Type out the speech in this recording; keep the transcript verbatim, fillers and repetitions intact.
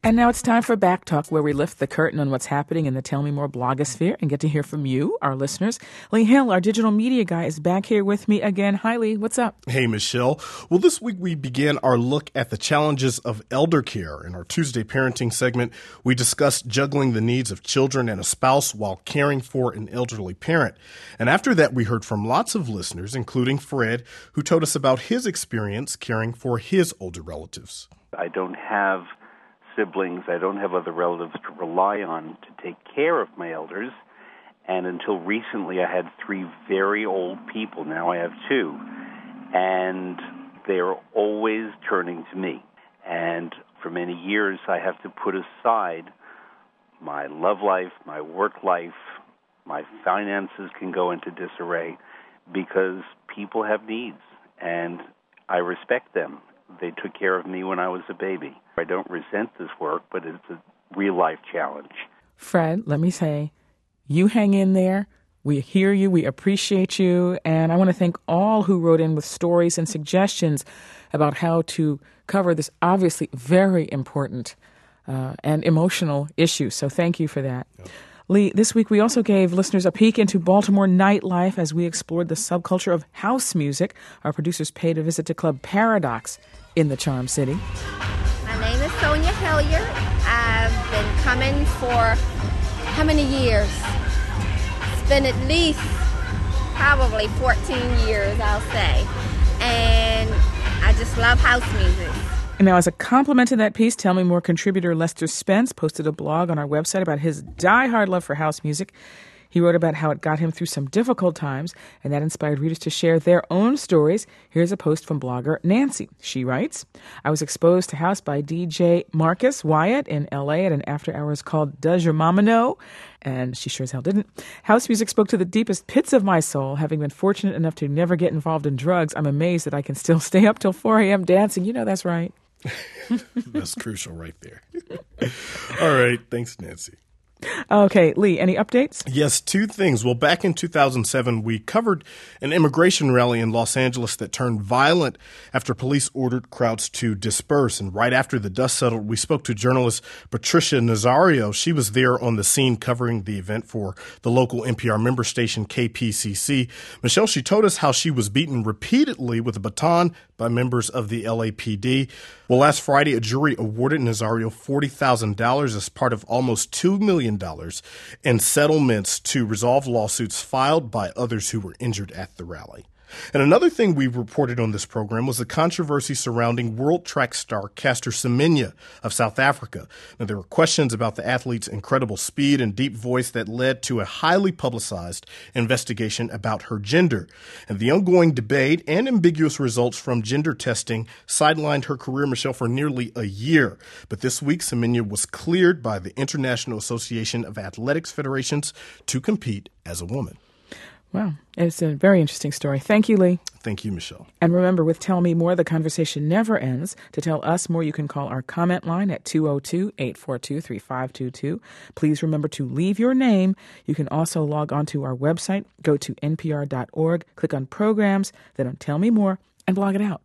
And now it's time for Back Talk, where we lift the curtain on what's happening in the Tell Me More blogosphere and get to hear from you, our listeners. Lee Hill, our digital media guy, is back here with me again. Hi, Lee. What's up? Hey, Michelle. Well, this week we began our look at the challenges of elder care. In our Tuesday parenting segment, we discussed juggling the needs of children and a spouse while caring for an elderly parent. And after that, we heard from lots of listeners, including Fred, who told us about his experience caring for his older relatives. I don't have siblings, I don't have other relatives to rely on to take care of my elders, and until recently I had three very old people. Now I have two, and they're always turning to me. And for many years I have to put aside my love life, my work life, my finances can go into disarray because people have needs, and I respect them. They took care of me when I was a baby. I don't resent this work, but it's a real-life challenge. Fred, let me say, you hang in there. We hear you. We appreciate you. And I want to thank all who wrote in with stories and suggestions about how to cover this obviously very important uh, and emotional issue. So thank you for that. Yep. Lee, this week we also gave listeners a peek into Baltimore nightlife as we explored the subculture of house music. Our producers paid a visit to Club Paradox in the Charm City. My name is Sonia Hilliard. I've been coming for how many years? It's been at least probably fourteen years, I'll say. And I just love house music. And now, as a compliment to that piece, Tell Me More contributor Lester Spence posted a blog on our website about his diehard love for house music. He wrote about how it got him through some difficult times, and that inspired readers to share their own stories. Here's a post from blogger Nancy. She writes, I was exposed to house by D J Marcus Wyatt in L A at an after-hours called Does Your Mama Know? And she sure as hell didn't. House music spoke to the deepest pits of my soul. Having been fortunate enough to never get involved in drugs, I'm amazed that I can still stay up till four a.m. dancing. You know that's right. That's crucial right there. All right. Thanks, Nancy. Okay, Lee, any updates? Yes, two things. Well, back in two thousand seven, we covered an immigration rally in Los Angeles that turned violent after police ordered crowds to disperse. And right after the dust settled, we spoke to journalist Patricia Nazario. She was there on the scene covering the event for the local N P R member station K P C C. Michelle, she told us how she was beaten repeatedly with a baton by members of the L A P D. Well, last Friday, a jury awarded Nazario forty thousand dollars as part of almost two million dollars in settlements to resolve lawsuits filed by others who were injured at the rally. And another thing we reported on this program was the controversy surrounding world track star Caster Semenya of South Africa. Now, there were questions about the athlete's incredible speed and deep voice that led to a highly publicized investigation about her gender. And the ongoing debate and ambiguous results from gender testing sidelined her career, Michelle, for nearly a year. But this week, Semenya was cleared by the International Association of Athletics Federations to compete as a woman. Wow, it's a very interesting story. Thank you, Lee. Thank you, Michelle. And remember, with Tell Me More, the conversation never ends. To tell us more, you can call our comment line at two oh two, eight four two, three five two two. Please remember to leave your name. You can also log on to our website, go to N P R dot org, click on Programs, then on Tell Me More, and blog it out.